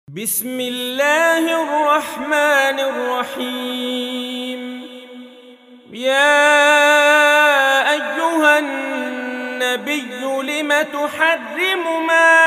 بسم الله الرحمن الرحيم. يا أيها النبي لم تحرم ما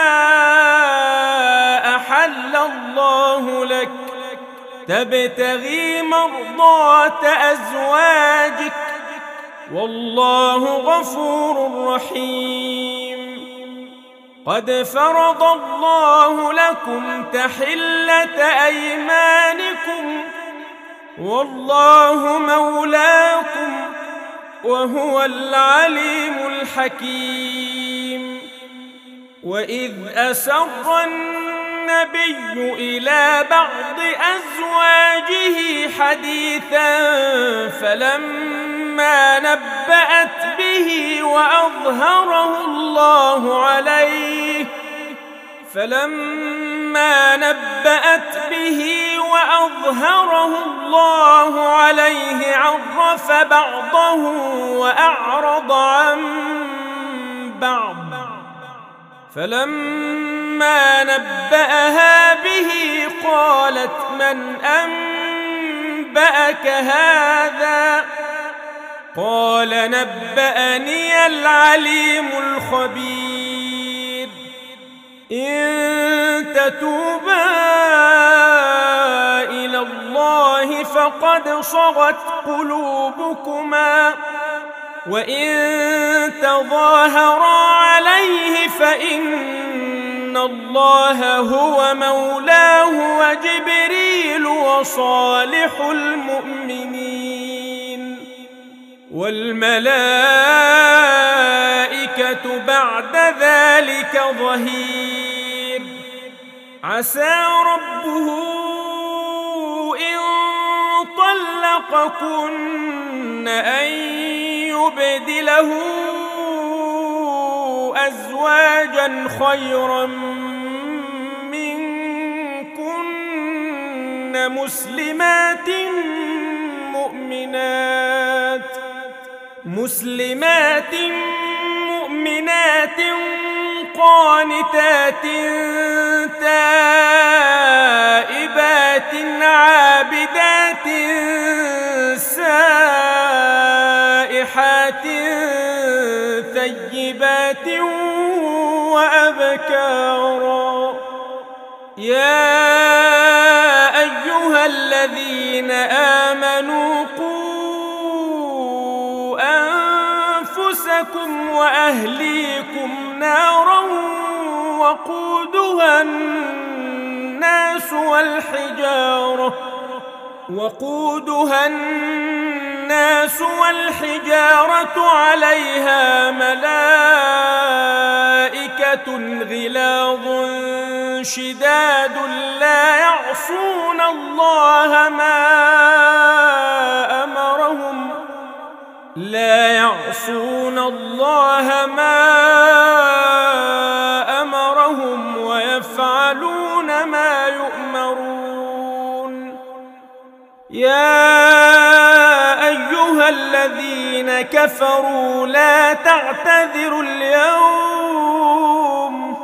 أحل الله لك تبتغي مرضات أزواجك والله غفور رحيم. قد فرض الله لكم تحلة أيمانكم والله مولاكم وهو العليم الحكيم. وإذ أسر النبي إلى بعض أزواجه حديثا فلما نبأت به وأظهره الله عليه عرف بعضه وأعرض عن بعض. فلما نبأها به قالت من أنبأك هذا؟ قال نبأني العليم الخبير. إن تتوبا إلى الله فقد صغت قلوبكما وإن تظاهرا عليه فإن الله هو مولاه وجبريل وصالح المؤمنين والملائكة بعد ذلك ظهير. عسى ربه إن طلقكن أن يبدله أزواجا خيرا منكن مسلمات مؤمنات قانتات تائبات عابدات سائحات ثيبات وأبكارا. يا أيها الذين آمنوا قوا أنفسكم وأهليكم نارا وقودها الناس والحجارة عليها ملائكة غلاظ شداد لا يعصون الله ما أمرهم ويفعلون ما يؤمرون. يا أيها الذين كفروا لا تعتذروا اليوم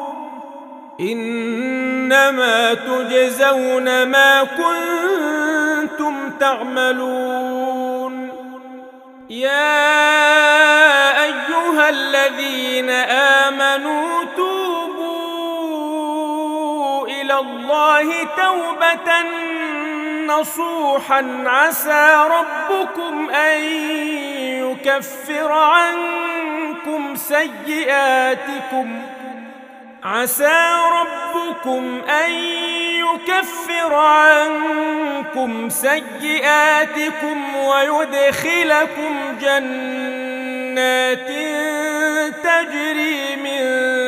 إنما تجزون ما كنتم تعملون. يا أيها الذين آمنوا توبوا إلى الله توبة نصوحا عسى ربكم أن يكفر عنكم سيئاتكم ويدخلكم جنات تجري من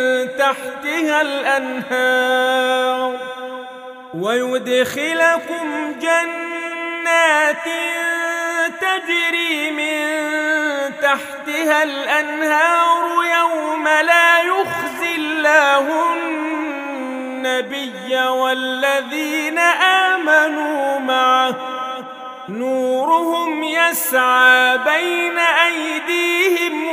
تحتها الأنهار يوم لا يخزي الله النبي والذين آمنوا معه نورهم يسعى بين أيديهم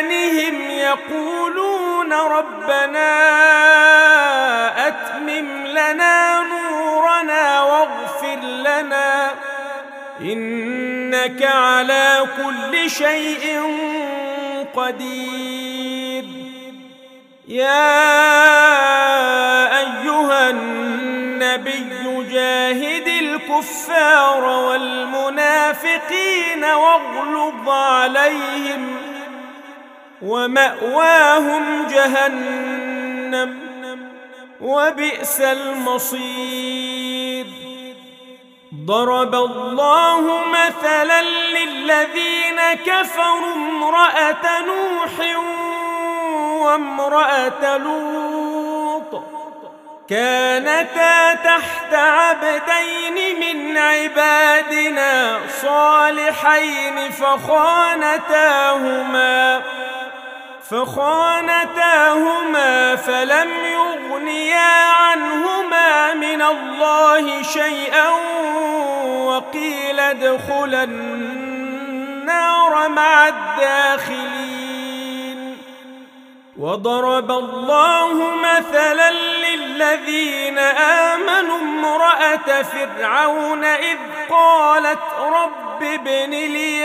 وبأيمانهم يقولون ربنا أتمم لنا نورنا واغفر لنا إنك على كل شيء قدير. يا أيها النبي جاهد الكفار والمنافقين واغلظ عليهم ومأواهم جهنم وبئس المصير. ضرب الله مثلا للذين كفروا امرأة نوح وامرأة لوط كانتا تحت عبدين من عبادنا صالحين فخانتاهما فلم يغنيا عنهما من الله شيئا وقيل ادخلا النار مع الداخلين. وضرب الله مثلا للذين آمنوا امرأة فرعون إذ قالت رب ابن لي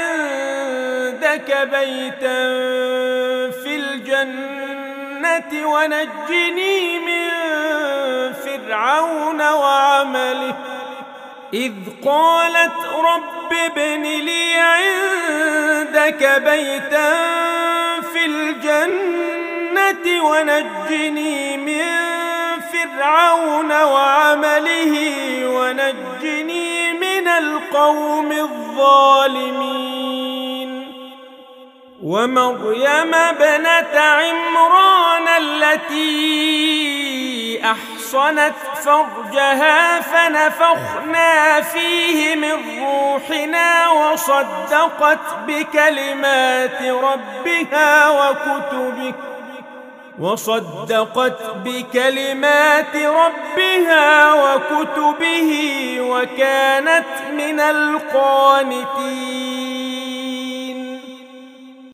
عندك بيتا في الجنة ونجني من فرعون وعمله إذ قالت رب ابن لي عندك بيتا في الجنة ونجني من فرعون وعمله ونجني من القوم الظالمين. ومريم ابنة عمران التي أحصنت فرجها فنفخنا فيه من روحنا وصدقت بكلمات ربها وكتبه وكانت من القانتين.